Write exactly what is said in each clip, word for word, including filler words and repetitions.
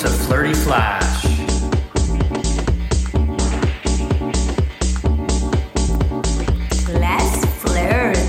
to Flirty Flash. Let's flirt.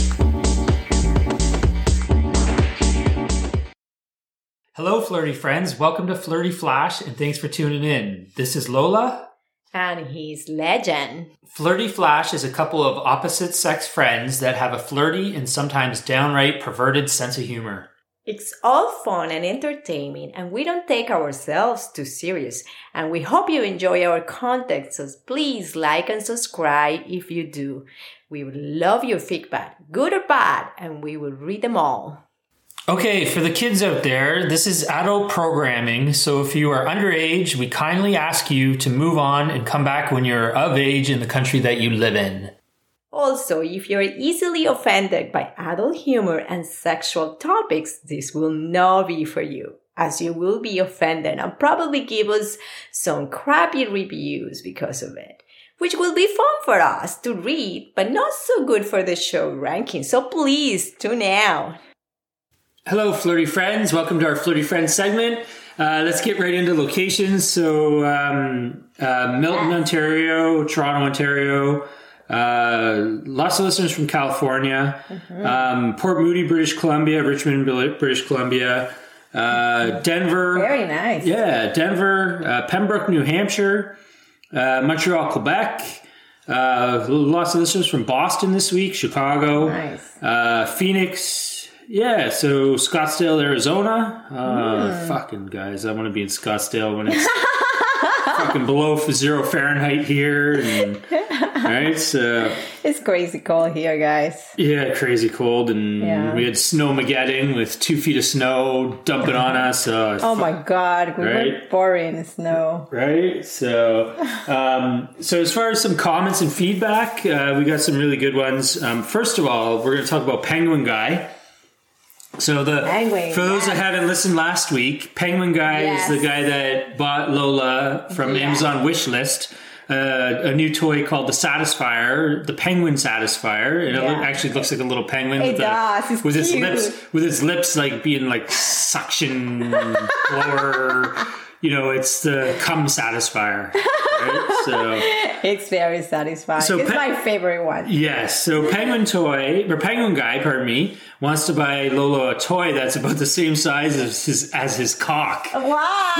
Hello, flirty friends. Welcome to Flirty Flash, and thanks for tuning in. This is Lola. And he's Legend. Flirty Flash is a couple of opposite-sex friends that have a flirty and sometimes downright perverted sense of humor. It's all fun and entertaining, and we don't take ourselves too serious. And we hope you enjoy our content, so please like and subscribe if you do. We would love your feedback, good or bad, and we will read them all. Okay, for the kids out there, this is adult programming, so if you are underage, we kindly ask you to move on and come back when you're of age in the country that you live in. Also, if you're easily offended by adult humor and sexual topics, this will not be for you, as you will be offended and probably give us some crappy reviews because of it, which will be fun for us to read, but not so good for the show ranking, so please tune out. Hello, flirty friends. Welcome to our Flirty Friends segment. Uh, let's get right into locations. So, um, uh, Milton, yes. Ontario, Toronto, Ontario, uh, lots of listeners from California, mm-hmm. um, Port Moody, British Columbia, Richmond, British Columbia, uh, Denver. Very nice. Yeah, Denver, uh, Pembroke, New Hampshire, uh, Montreal, Quebec. Uh, lots of listeners from Boston this week, Chicago, nice. uh, Phoenix. Yeah, so Scottsdale, Arizona. Uh, mm. Fucking guys, I want to be in Scottsdale when it's fucking below zero Fahrenheit here. And, right, so it's crazy cold here, guys. Yeah, crazy cold, and yeah. We had Snowmageddon with two feet of snow dumping on us. Uh, oh my god, we right? were pouring in snow. Right, so um, so as far as some comments and feedback, uh, we got some really good ones. Um, first of all, we're going to talk about Penguin Guy. So the Penguin, for those yes. that hadn't listened last week, Penguin Guy yes. is the guy that bought Lola from yeah. Amazon Wishlist uh, a new toy called the Satisfier, the Penguin Satisfier. And yeah. it actually looks like a little penguin it with, does. A, it's with cute. its lips with its lips like being like suction or you know, it's the cum satisfier. Right? So it's very satisfying. So it's pe- my favorite one. Yes. So Penguin Toy, or Penguin Guy, pardon me, wants to buy Lola a toy that's about the same size as his as his cock. Wow!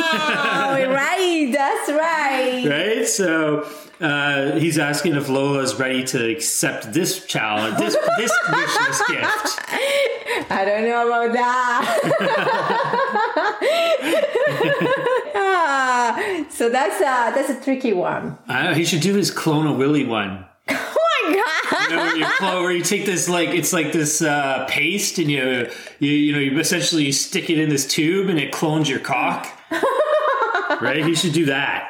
Right, that's right. Right. So uh, he's asking if Lola is ready to accept this challenge, this this wishless gift. I don't know about that. ah, so that's a that's a tricky one. Uh, he should do his Clone a Willy one. Oh my god! You know, where you, clone, where you take this like it's like this uh, paste and you you you know you essentially you stick it in this tube and it clones your cock. Right? He should do that.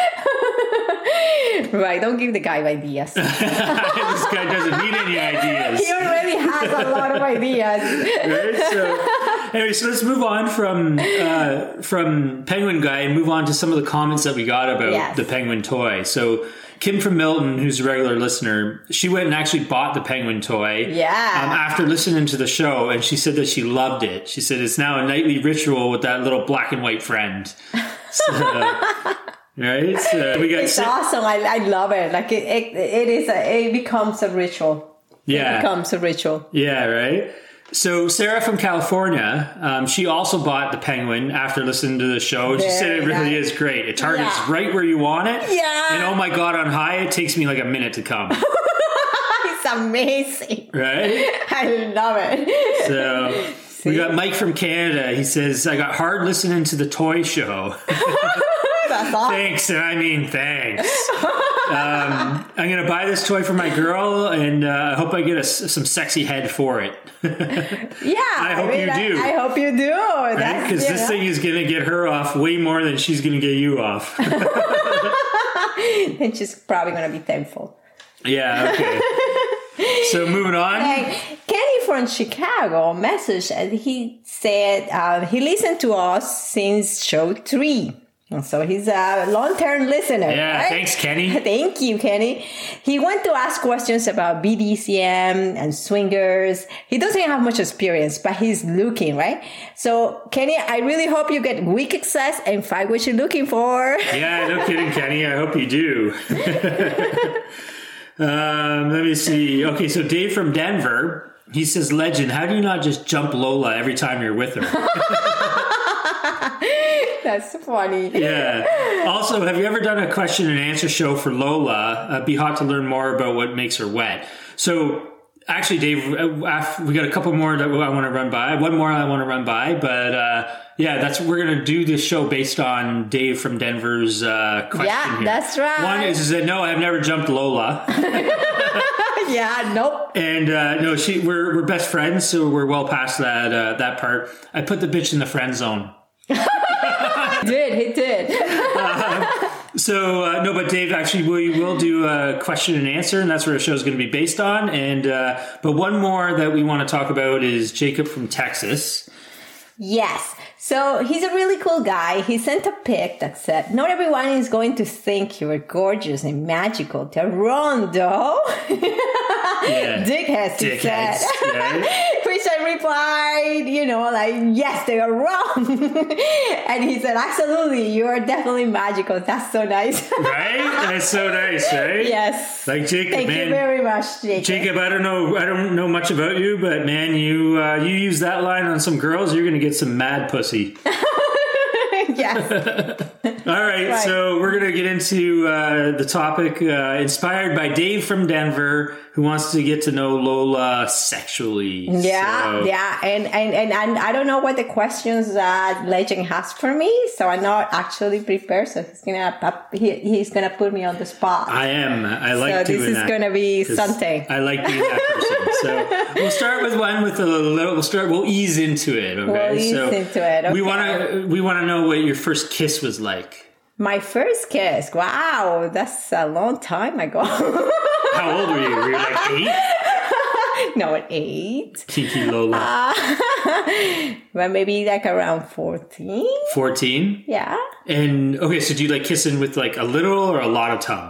Right, don't give the guy ideas. This guy doesn't need any ideas. He already has a lot of ideas. Right? So, anyway, so let's move on from uh, from Penguin Guy and move on to some of the comments that we got about yes. the Penguin toy. So, Kim from Milton, who's a regular listener, she went and actually bought the Penguin toy. Yeah. Um, after listening to the show, and she said that she loved it. She said it's now a nightly ritual with that little black and white friend. So, right, so we got. It's si- awesome. I, I love it. Like it, it, it is. A, it becomes a ritual. Yeah, it becomes a ritual. Yeah, right. So Sarah from California, um, she also bought the Penguin after listening to the show. Very she said it really nice. is great. It targets yeah. right where you want it. Yeah. And oh my god, on high, it takes me like a minute to come. It's amazing. Right? I love it. So See? we got Mike from Canada. He says, I got hard listening to the toy show. That's awesome. Thanks, and I mean thanks. Um, I'm going to buy this toy for my girl, and uh, I hope I get a, some sexy head for it. Yeah. I hope I mean, you do. I, I hope you do. Because right? this know. thing is going to get her off way more than she's going to get you off. And she's probably going to be thankful. Yeah, okay. So moving on. Hey, Kenny from Chicago messaged and he said uh, he listened to us since show three. So he's a long-term listener. Yeah, right? Thanks, Kenny. Thank you, Kenny. He went to ask questions about B D C M and swingers. He doesn't have much experience, but he's looking, right? So, Kenny, I really hope you get weak access and find what you're looking for. Yeah, no kidding, Kenny. I hope you do. um, let me see. Okay, so Dave from Denver, he says, Legend, how do you not just jump Lola every time you're with her? That's funny. Yeah. Also, have you ever done a question and answer show for Lola? Uh, be hot to learn more about what makes her wet. So, actually, Dave, we got a couple more that I want to run by. One more I want to run by, but uh, yeah, that's we're gonna do this show based on Dave from Denver's uh, question. Yeah, here. that's right. One is, is that no, I've never jumped Lola. Yeah, nope. And uh, no, she we're we're best friends, so we're well past that uh, that part. I put the bitch in the friend zone. He did, he did. uh, so, uh, no, but Dave, actually, we will do a question and answer, and that's what our show is going to be based on. And uh, but one more that we want to talk about is Jacob from Texas. Yes. So he's a really cool guy. He sent a pic that said, not everyone is going to think you're gorgeous and magical. They're wrong, though. Yeah. Dickheads, he Dickheads, said. right? Which I replied, you know, like, yes, they are wrong. And he said, absolutely, you are definitely magical. That's so nice. Right? That's so nice, right? Yes. Like Jacob, Thank man. you very much, Jacob. Jacob, I don't know, I don't know much about you, but man, you uh, you use that line on some girls, you're gonna get some mad pussy. Yes. All right, right, so we're going to get into uh, the topic uh, inspired by Dave from Denver, who wants to get to know Lola sexually. Yeah, so. yeah. And, and, and, and I don't know what the questions that Legend has for me, so I'm not actually prepared. So he's going to he, he's gonna put me on the spot. I am. I like so doing this is that. going to be something. I like being that person. So we'll start with one with a little, we'll start, we'll ease into it. Okay. We'll ease so into it. Okay. We want to, we want to know what your first kiss was like. My first kiss. Wow, that's a long time ago. How old were you? Were you like eight? No, at eight. Kiki Lola. Uh, well, maybe like around fourteen. fourteen? Yeah. And, okay, so do you like kissing with like a little or a lot of tongue?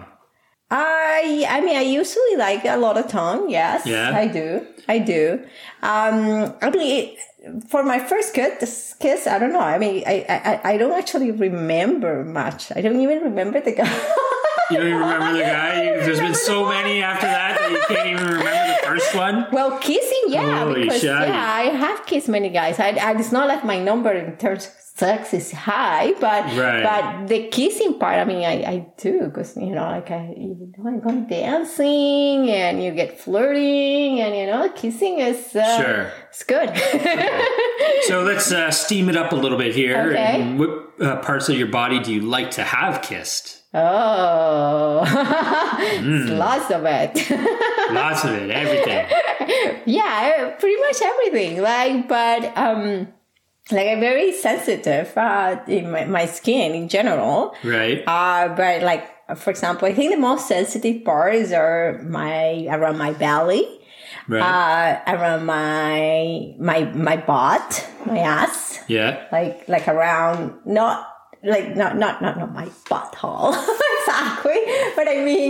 I, I mean, I usually like a lot of tongue. Yes, yeah. I do. I do. Um, I mean, it, for my first kiss, kiss, I don't know. I mean, I, I, I don't actually remember much. I don't even remember the guy. You don't even remember the guy? You, there's been so many after that that you can't even remember the first one? Well, kissing, yeah. Holy because, shite. yeah, I have kissed many guys. I, I, it's not like my number in terms of sex is high, but right. but the kissing part, I mean, I, I do. Because, you know, like I, you know, I go dancing and you get flirting and, you know, kissing is... Uh, sure. It's good. Okay. So let's uh, steam it up a little bit here. Okay. And what uh, parts of your body do you like to have kissed? Oh, mm. Lots of it. Lots of it, everything. Yeah, pretty much everything. Like, but um, like I'm very sensitive uh, in my, my skin in general. Right. Uh, but like, for example, I think the most sensitive parts are my around my belly. Right. Uh, around my my my butt, my ass. Yeah. Like like around not. Like, not, not, not, not my butthole, exactly, but I mean,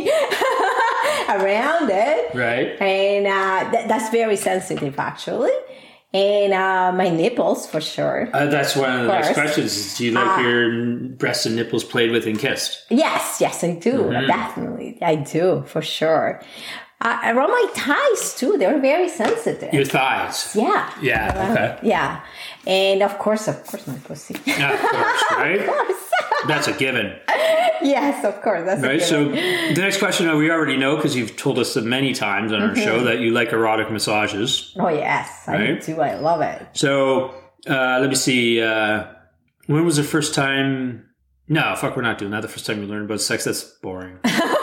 around it. Right. And uh, th- that's very sensitive, actually. And uh, my nipples, for sure. Uh, that's one of the First. next questions. Is do you like uh, your breasts and nipples played with and kissed? Yes, yes, I do. Mm-hmm. Definitely. I do, for sure. Uh, around my thighs, too. They're very sensitive. Your thighs? Yeah. Yeah, around, okay. Yeah. And, of course, of course, my pussy. Yeah, of course, right? Of course. That's a given. Yes, of course. That's right. A given. So the next question we already know because you've told us many times on our mm-hmm. show that you like erotic massages. Oh yes, right? I do. I love it. So uh, let me see. Uh, when was the first time? No, fuck, we're not doing that. The first time you learned about sex. That's boring.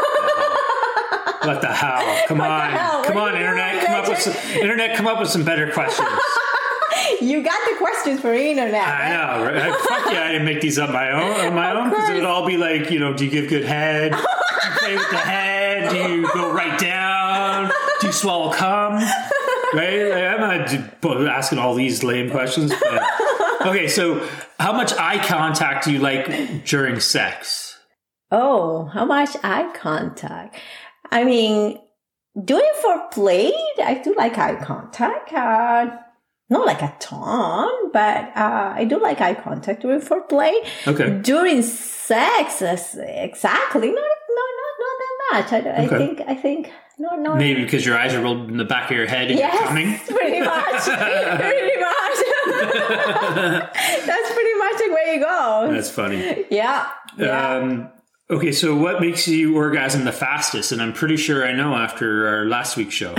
What the hell? Come what on, hell? come what on, internet. Come up with some, internet. Come up with some better questions. You got the questions for internet. I know. Right? Fuck yeah, I didn't make these up my own on my own because it would all be like, you know, do you give good head? Do you play with the head? Do you go right down? Do you swallow cum? Right? Like, I'm not asking all these lame questions, but Okay, so how much eye contact do you like during sex? Oh, how much eye contact? I mean, doing foreplay, I do like eye contact. Uh, not like a ton, but uh, I do like eye contact during foreplay. Okay. During sex, that's exactly. Not, not, not, not that much. I, I Okay. think, I think, no, no. Maybe because your eyes are rolled in the back of your head and Yes, you're coming. pretty much. Pretty much. That's pretty much the way it goes. That's funny. Yeah. yeah. Um, okay, so what makes you orgasm the fastest? And I'm pretty sure I know after our last week's show.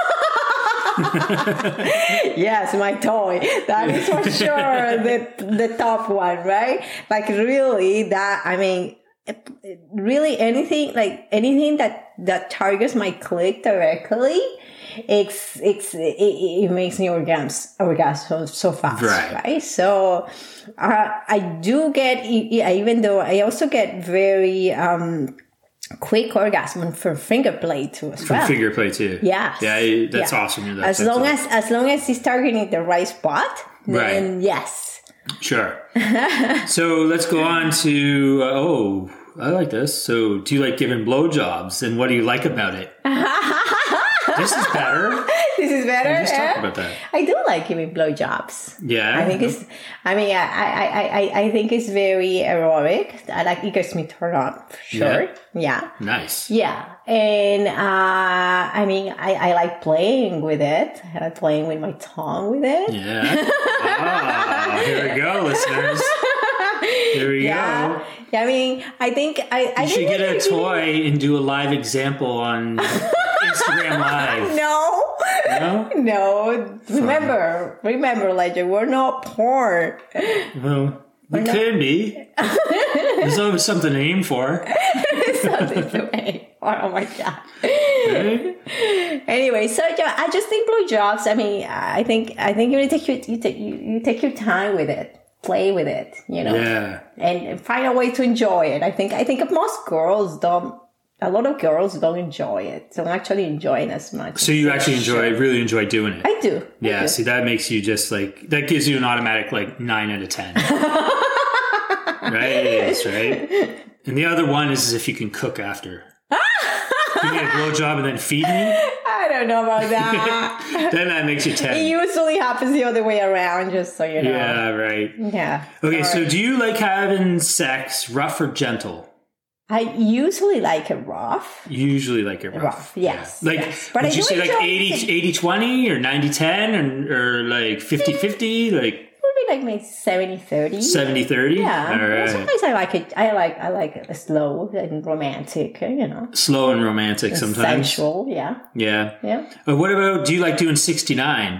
Yes, my toy. That is for sure the the top one, right? Like really, that I mean, it- it- really anything like anything that that targets my clit directly, it's it's it, it makes me orgasm orgasm so, so fast, Right. right? So uh, I do get yeah, even though I also get very um quick orgasm from finger play too as From well. figure play too. Yes. Yeah, that's Yeah. awesome. That's, As that's long awesome. as as long as he's targeting the right spot, then yes. Sure. So let's go on to, uh, oh, I like this. So do you like giving blowjobs and what do you like about it? This is better. This is better. Let's talk eh? about that. I do like giving blowjobs. Yeah. I think it's. I mean, I, I, I, I- I think it's very aerobic. I like it gets me turned on for sure. Yeah. Nice. Yeah. And, uh, I mean, I, I like playing with it. I like playing with my tongue with it. Yeah. Ah, here we go, listeners. Here we Yeah. go. Yeah, I mean, I think I, I You should think get that a you're giving- toy and do a live example on Instagram Live. No. No? No. Remember, remember, Ledger, we're not porn. Well, we could be. There's always something to aim for. Something to aim for. Oh my God. Right? Anyway, so yeah, I just think blowjobs. I mean, I think I think you take your you take you, you take your time with it, play with it, you know, Yeah. and find a way to enjoy it. I think I think most girls don't. A lot of girls don't enjoy it. Don't actually enjoy it as much. So you actually enjoy, really enjoy doing it. I do. I Yeah, do. see, that makes you just like, that gives you an automatic like nine out of ten. Right? It is, right? And the other one is, is if you can cook after. Give me a blowjob and then feed me, I don't know about that. then that makes you It ten. usually happens the other way around, just so you know. Yeah, right. Yeah. Okay, Sorry. so do you like having sex rough or gentle? I usually like it rough. You usually like it rough. Rough, yes, Yeah. Like, yes. But would I you do say like enjoy eighty, it. eighty twenty or ninety ten or, or like fifty fifty, like Probably like maybe seventy thirty. seventy thirty? Yeah. All right. Sometimes I like it. I like I like it slow and romantic. You know. Slow and romantic sometimes. Sensual. Yeah. Yeah. Yeah. Uh, what about, do you like doing sixty-nine?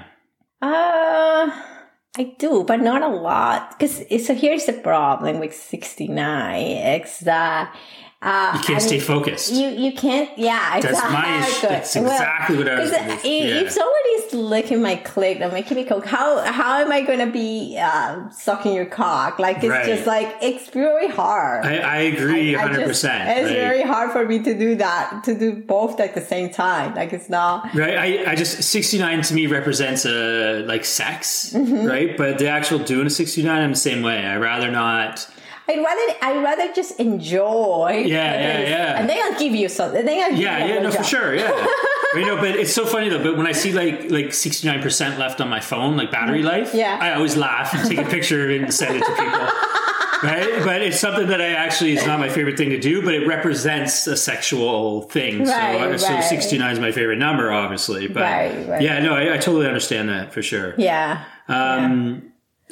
Uh, I do, but not a lot. Because so here's the problem with sixty-nine. It's that. Uh, You can't I stay mean, focused. You you can't. Yeah, That's exactly. my issue. That's exactly what I was 'cause gonna- if, yeah. if somebody's licking my clit or making me cook, how how am I gonna be uh, sucking your cock? Like it's Right. just like it's very hard. I, I agree I one hundred just- percent. It's Like, very hard for me to do that, to do both at the same time. Like it's not. Right, I, I just sixty-nine to me represents a like sex, Mm-hmm. right? But the actual doing a sixty-nine, I'm the same way. I rather not. I'd rather I'd rather just enjoy. Yeah, the yeah, things. yeah. And then I'll give you something. Then I'll give Yeah, you a yeah, no, for blowjob. sure, yeah. You know, but it's so funny though. But when I see like like sixty-nine percent left on my phone, like battery life, Yeah. I always laugh and take a picture of it and send it to people. Right, but it's something that I actually is not my favorite thing to do, but it represents a sexual thing. Right, so, so right. sixty-nine is my favorite number, obviously. But Right, right. yeah, no, I, I totally understand that for sure. Yeah. Um,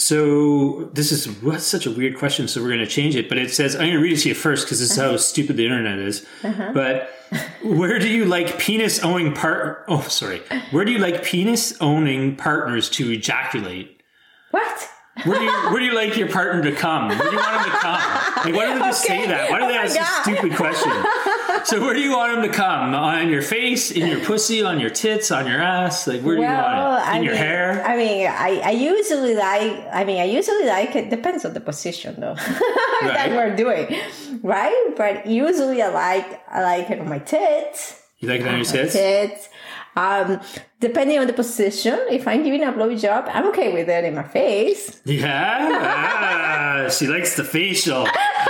So this is what's such a weird question. So we're going to change it, but it says I'm going to read it to you first because this is how stupid the internet is. But where do you like penis owning part? Oh, sorry. Where do you like penis owning partners to ejaculate? What? Where do you where do you like your partner to come? Where do you want them to come? Like, why do they just Okay. say that? Why do Oh they my ask God. a stupid question? So where do you want them to come? On your face, in your pussy, on your tits, on your ass? Like where do you want it? In I your mean, hair? I mean, I, I usually like, I mean, I usually like it, depends on the position though, that we're doing, right? But usually I like, I like it on my tits. You like it on your tits? Tits. Um, depending on the position, if I'm giving a blowjob, I'm okay with it in my face. Yeah? Ah, she likes the facial.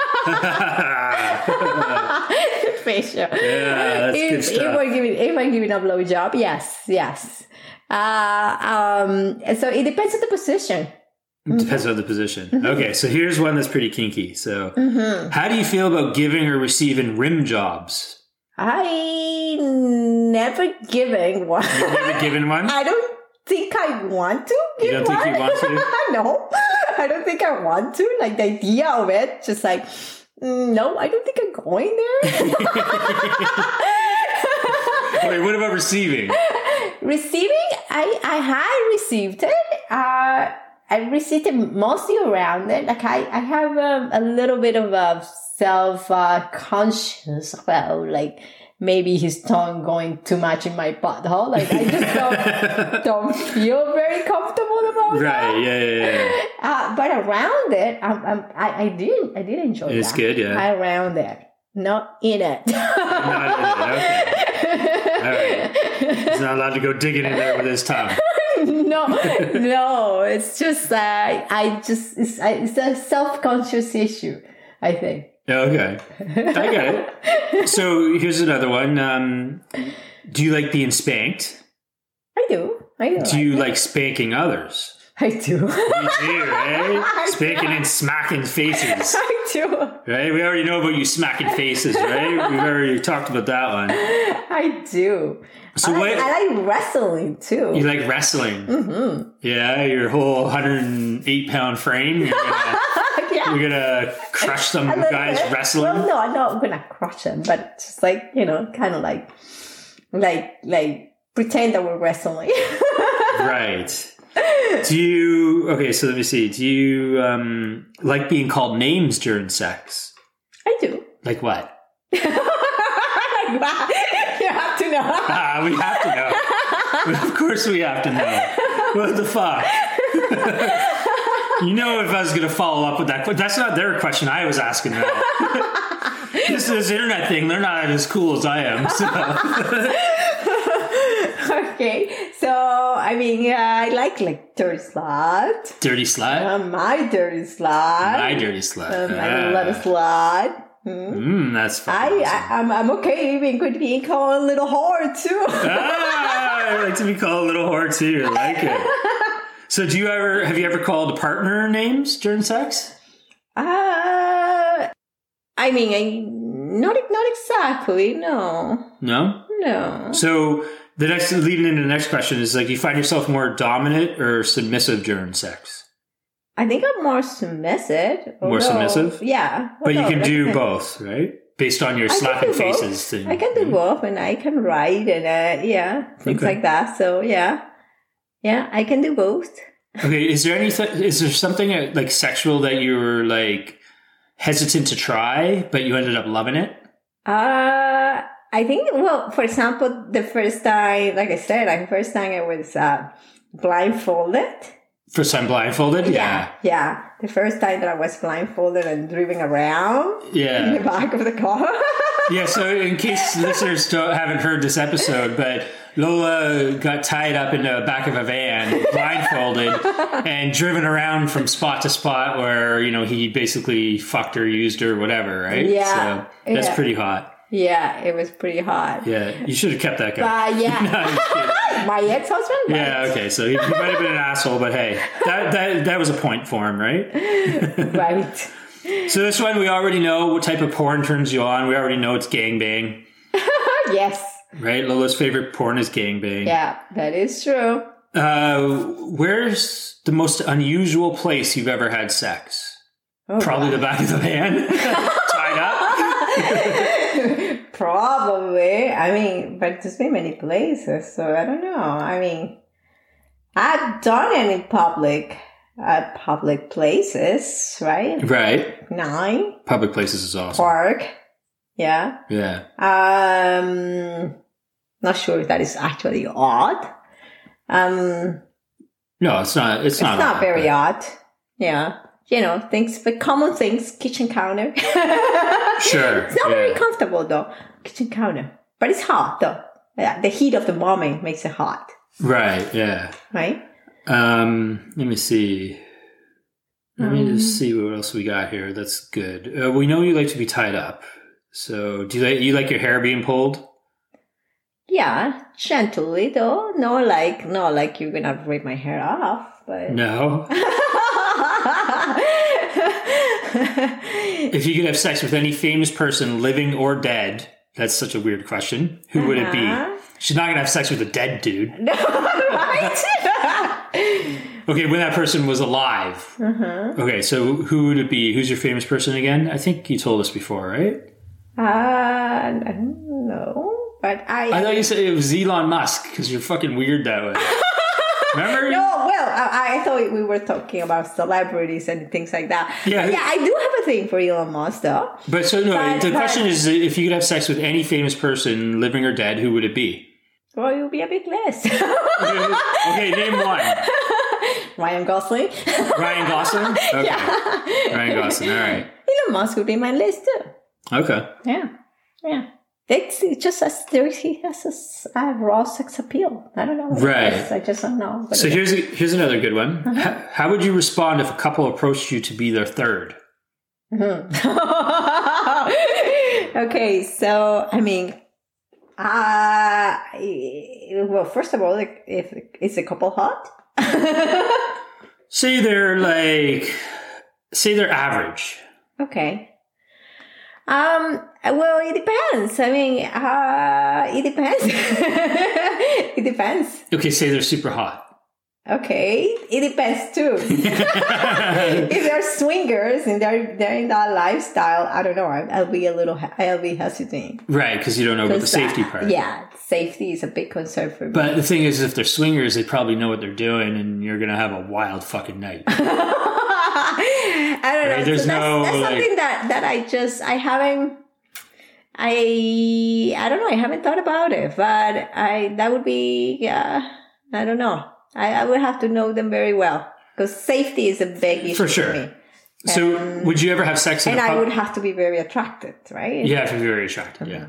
Facial. Yeah, that's if, good stuff. If I'm giving, if I'm giving a blowjob, yes, yes. Uh, um, so it depends on the position. It depends on the position. Mm-hmm. Okay, so here's one that's pretty kinky. So, Mm-hmm. how do you feel about giving or receiving rim jobs? I never given one. You've never given one? I don't think I want to give You don't think one. you want to? No, I don't think I want to. Like the idea of it, just like, mm, no, I don't think I'm going there. Wait, what about receiving? Receiving, I, I had received it. Uh, I received it mostly around it. Like I, I have um, a little bit of a self uh, conscious about like maybe his tongue going too much in my butthole. Like I just don't, don't feel very comfortable about Right, that. yeah, yeah, yeah. Uh, but around it, um, um, I, I did, I did enjoy it. It's that. good, yeah. Around it, not in it. Not in it, okay. All right. He's not allowed to go digging in there with his tongue. no, no, it's just uh, I just it's, I, it's a self-conscious issue, I think. Okay, I get it. So here's another one. Um, do you like being spanked? I do. I do. Do you like spanking others? I do. You do, eh? Spanking and smacking faces. I do. Right? We already know about you smacking faces, right? We've already talked about that one. I do. So I, what? like, I like wrestling too. You like wrestling? Mm-hmm. Yeah, your whole one hundred eight pound frame. You're gonna, yeah. you're gonna crush some A little guys bit. wrestling. Well, no, I'm not gonna crush them, but just like you know, kind of like, like, like pretend that we're wrestling. Right. Do you, okay, so let me see. Do you um, like being called names during sex? I do. Like what? Like what? You have to know. Ah, we have to know. Of course we have to know. What the fuck? You know if I was going to follow up with that. That's not their question. I was asking that. This, this internet thing, they're not as cool as I am. So. Okay, so I mean, uh, I like like dirty slut. Dirty slut? Uh, my dirty slut. My dirty slut. Um, ah. I love a slut. Mm. Mm, that's fun. I, I I'm I'm okay even could be called a little whore too. Ah, I like to be called a little whore too. I like it. So, do you ever have you ever called a partner names during sex? Uh, I mean, I not not exactly. No, No. no. So the next leading into the next question is like, you find yourself more dominant or submissive during sex? I think I'm more submissive. More although- submissive? Yeah. But you although, can like I do said, both, right? Based on your I can slapping do both. faces thing. I can do both, and I can write, and uh, yeah, things Okay. like that. So yeah, yeah, I can do both. Okay, is there anything? Is there something uh, like sexual that you were like hesitant to try, but you ended up loving it? Uh, I think. Well, for example, the first time, like I said, like the first time I was uh, blindfolded. First time blindfolded? Yeah, yeah. The first time that I was blindfolded and driving around Yeah. in the back of the car. Yeah, so in case listeners don't, haven't heard this episode, but Lola got tied up in the back of a van, blindfolded, and driven around from spot to spot where, you know, he basically fucked her, used her, whatever, right? Yeah. So that's Yeah. pretty hot. Yeah, it was pretty hot. Yeah, you should have kept that guy. But yeah, No, I'm just kidding. my ex-husband. but- Yeah, okay, so he, he might have been an asshole, but hey, that, that, that was a point for him, right? Right. So this one, we already know what type of porn turns you on. We already know it's gangbang, Yes. right? Lola's favorite porn is gangbang. Yeah, that is true. Uh, where's the most unusual place you've ever had sex? Oh, Probably God. the back of the van, tied up. Probably. I mean, but there's been many places, so I don't know. I mean, I've done it in public, uh, public places, right? Right. Nine, Public places is awesome. park. Yeah. Yeah. Um, not sure if that is actually odd. Um, No, it's not. It's, it's not. not odd, very but- odd. Yeah. You know, things, but common things, kitchen counter. Sure. It's not yeah. very comfortable though, kitchen counter. But it's hot though. yeah, the heat of the moment makes it hot. Right. Yeah. Right. Um, let me see. Let Um, me just see what else we got here. That's good. Uh, we know you like to be tied up. So, do you like you like your hair being pulled? Yeah, gently though. No, like no, like you're gonna rip my hair off, but No. If you could have sex with any famous person, living or dead, that's such a weird question. Who uh-huh. would it be? She's not gonna have sex with a dead dude. No, right? Okay, when that person was alive. Uh-huh. Okay, so who would it be? Who's your famous person again? I think you told us before, right? Uh, I don't know. But I, I thought you said it was Elon Musk because you're fucking weird that way. Remember? No, well, I, I thought we were talking about celebrities and things like that. Yeah, yeah, I do have a thing for Elon Musk, though. But so no, but, the but, question is, if you could have sex with any famous person, living or dead, who would it be? Well, it would be a big list. Okay, name one. Ryan Gosling. Ryan Gosling. Okay. Yeah. Ryan Gosling. All right. Elon Musk would be my list too. Okay. Yeah. Yeah. It's just as there he has a, a raw sex appeal. I don't know. Right. I just don't know. So here's a, here's another good one. Uh-huh. How, how would you respond if a couple approached you to be their third? Mm-hmm. Okay, so I mean, uh well, first of all, like, if is the couple hot? Say they're like, say they're average. Okay. Um, well, it depends. I mean, uh, it depends. It depends. Okay, say they're super hot. Okay, it depends too. If they're swingers and they're they're in that lifestyle, I don't know. I'll be a little, I'll be hesitant. Right, because you don't know about the safety part. Yeah, safety is a big concern for me. But the thing is, if they're swingers, they probably know what they're doing, and you're gonna have a wild fucking night. I don't know. Right? There's so that's, no that's like, something that that I just I haven't. I I don't know. I haven't thought about it, but I that would be yeah. I don't know. I, I would have to know them very well because safety is a big issue for sure. for me. So, and, would you ever have sex? In and a pub? I would have to be very attracted, right? You have to be very attracted. Mm-hmm. Yeah.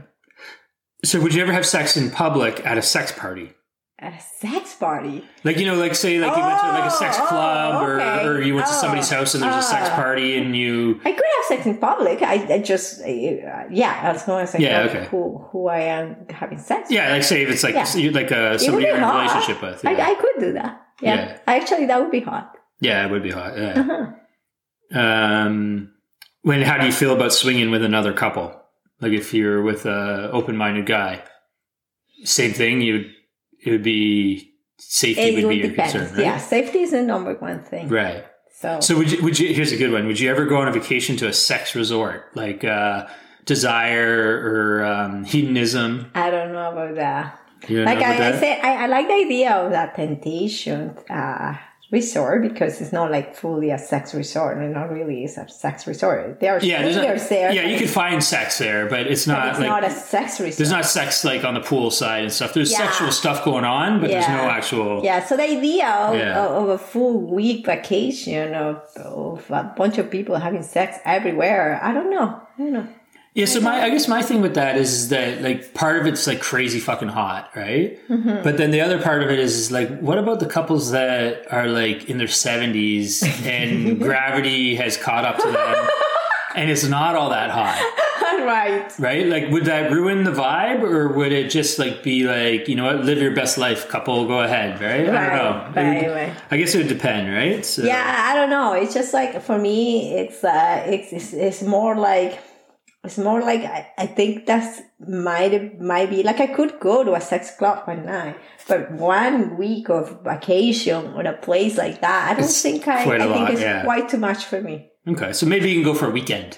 So, would you ever have sex in public at a sex party? At a sex party? Like, you know, like say like you oh, went to like a sex club oh, okay. or, or you went oh, to somebody's house and there's uh, a sex party and you... I could have sex in public. I, I just, uh, yeah, as long as I yeah, know okay. who, who I am having sex yeah, with. Yeah, like say if it's like, yeah. like uh, somebody you're in a relationship with. Yeah. I, I could do that. Yeah. yeah. Actually, that would be hot. Yeah, it would be hot. Yeah. Uh-huh. Um, when, how do you feel about swinging with another couple? Like if you're with a open-minded guy, same thing, you it would be... Safety it would, would be your depend. concern, right? Yeah, safety is the number one thing. Right. So, so would you, would you, here's a good one. Would you ever go on a vacation to a sex resort? Like, uh, Desire or, um, Hedonism? I don't know about that. You don't like know about I, that? I say, I, I like the idea of that Temptation, uh, resort because it's not like fully a sex resort and not really is a sex resort. There are yeah, swingers there. Yeah, you could find sex there, but it's not but it's like, not a sex resort. There's not sex like on the pool side and stuff. There's yeah. sexual stuff going on, but yeah. there's no actual... Yeah, so the idea of, yeah. of, of a full week vacation of, of a bunch of people having sex everywhere, I don't know. I don't know. Yeah, so my I guess my thing with that is that like part of it's like crazy fucking hot, right? Mm-hmm. But then the other part of it is, is like, what about the couples that are like in their seventies and gravity has caught up to them and it's not all that hot? Right. Right? Like, would that ruin the vibe or would it just like be like, you know what, live your best life, couple, go ahead, right? right. I don't know. Right, would, right. I guess it would depend, right? So, yeah, I don't know. It's just like, for me, it's uh, it's, it's, it's more like... It's more like, I, I think that's might might be, like I could go to a sex club one night, but one week of vacation on a place like that, I don't it's think I, I lot, think it's yeah. quite too much for me. Okay, so maybe you can go for a weekend.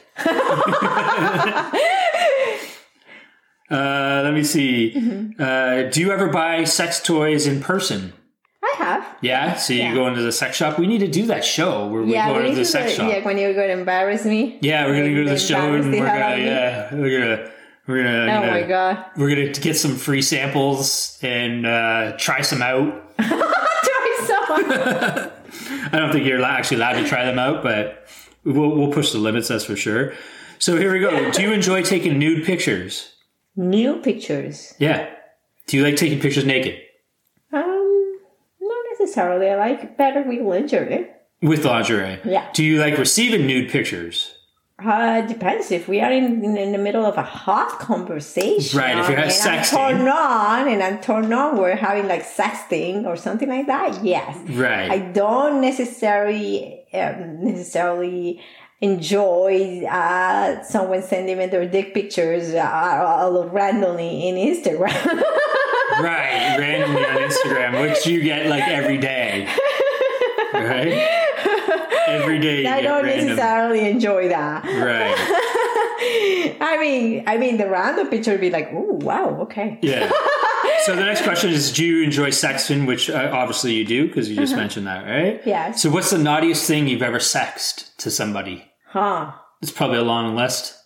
uh, let me see. Mm-hmm. Uh, do you ever buy sex toys in person? I have. Yeah? So you yeah. go into the sex shop? We need to do that show where we yeah, go we into the sex go, shop. Yeah, when you're going to embarrass me. Yeah, we're going to go to the show and we're going to, yeah, we're going to, we're going to, oh gonna, my God. We're going to get some free samples and uh, try some out. Try some I don't think you're actually allowed to try them out, but we'll, we'll push the limits, that's for sure. So here we go. Do you enjoy taking nude pictures? Nude pictures? Yeah. Do you like taking pictures naked? Um, not necessarily. I like better with lingerie. With lingerie? Yeah. Do you like receiving nude pictures? Uh, depends. If we are in, in the middle of a hot conversation, right? If you're and sexting, I'm turned on and I'm turned on, we're having like sexting or something like that. Yes, right. I don't necessarily um, necessarily enjoy uh, someone sending me their dick pictures uh, randomly in Instagram. Right, randomly on Instagram, which you get like every day, right? Every day you I get don't random. necessarily enjoy that. Right. I mean, I mean, the random picture would be like, "Oh, wow, okay." Yeah. So the next question is, do you enjoy sexting? Which uh, obviously you do, because you just uh-huh. mentioned that, right? Yeah. So what's the naughtiest thing you've ever sexted to somebody? Huh. It's probably a long list.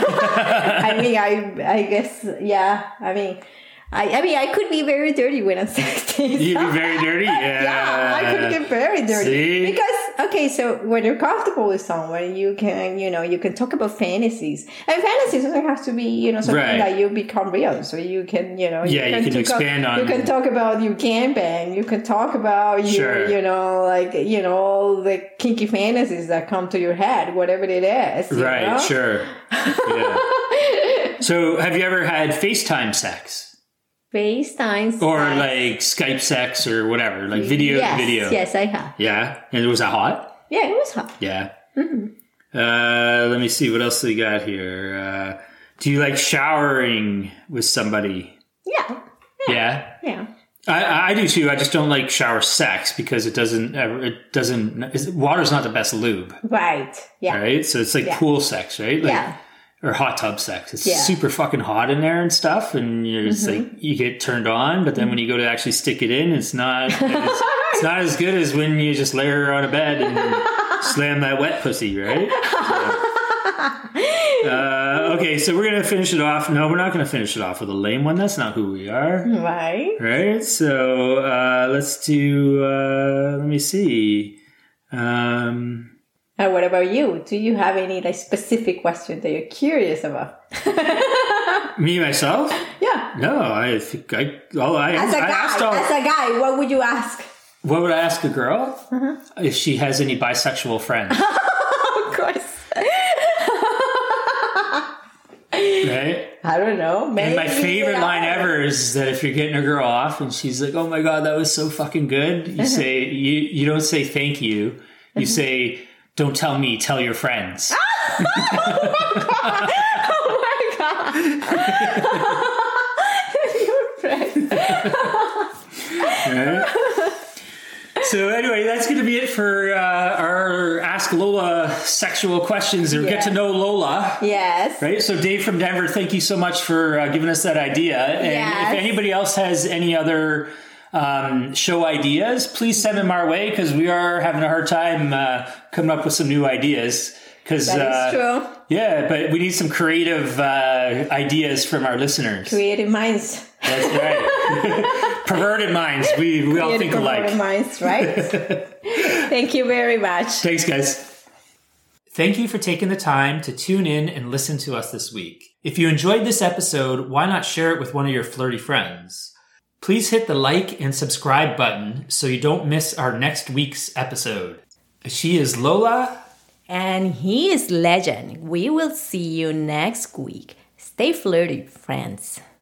I mean, I I guess, yeah. I mean... I, I mean, I could be very dirty when I'm sexting. You'd be very dirty? Yeah. Yeah, I could get very dirty. See? Because, okay, so when you're comfortable with someone, you can, you know, you can talk about fantasies. And fantasies doesn't have to be, you know, something right. that you become real. So you can, you know... Yeah, you can, you can expand up, on... You can talk about you camping. You can talk about, you, sure. you know, like, you know, all the kinky fantasies that come to your head, whatever it is. Right, know? Sure. Yeah. So have you ever had FaceTime sex? FaceTime sex. Or like Skype sex or whatever, like video yes, to video. Yes, I have. Yeah? And was that hot? Yeah, it was hot. Yeah. Mm-hmm. Uh, let me see, what else we got here? Uh, do you like showering with somebody? Yeah. Yeah? Yeah. I, I do too. I just don't like shower sex because it doesn't, ever, it doesn't, water's not the best lube. Right. Yeah. Right? So it's like yeah. pool sex, right? Like, yeah. Or hot tub sex. It's yeah. super fucking hot in there and stuff, and you're just mm-hmm. like you get turned on, but then when you go to actually stick it in, it's not. It's, it's not as good as when you just lay her on a bed and slam that wet pussy, right? So, uh, okay, so we're gonna finish it off. No, we're not gonna finish it off with a lame one. That's not who we are, right? Right. So uh, let's do. Uh, let me see. Um, And what about you? Do you have any like specific question that you're curious about? Me myself? Yeah. No, I think I. Oh, I, as a I guy, asked all, as a guy, what would you ask? What would I ask a girl? Uh-huh. If she has any bisexual friends? Of course. Right? I don't know. Maybe and my favorite line ever is that if you're getting a girl off and she's like, "Oh my god, that was so fucking good," you say you you don't say thank you. You say, "Don't tell me, tell your friends." Oh my god! Your friends. Right? So anyway, that's going to be it for uh, our Ask Lola sexual questions or yeah. get to know Lola. Yes. Right. So Dave from Denver, thank you so much for uh, giving us that idea. And yes. if anybody else has any other um, show ideas, please send them our way because we are having a hard time uh, coming up with some new ideas. Cause, that is uh, true. Yeah, but we need some creative uh, ideas from our listeners. Creative minds. That's right. Perverted minds. We we all think alike. Perverted minds, right? Thank you very much. Thanks, guys. Thank you for taking the time to tune in and listen to us this week. If you enjoyed this episode, why not share it with one of your flirty friends? Please hit the like and subscribe button so you don't miss our next week's episode. She is Lola. And he is Legend. We will see you next week. Stay flirty, friends.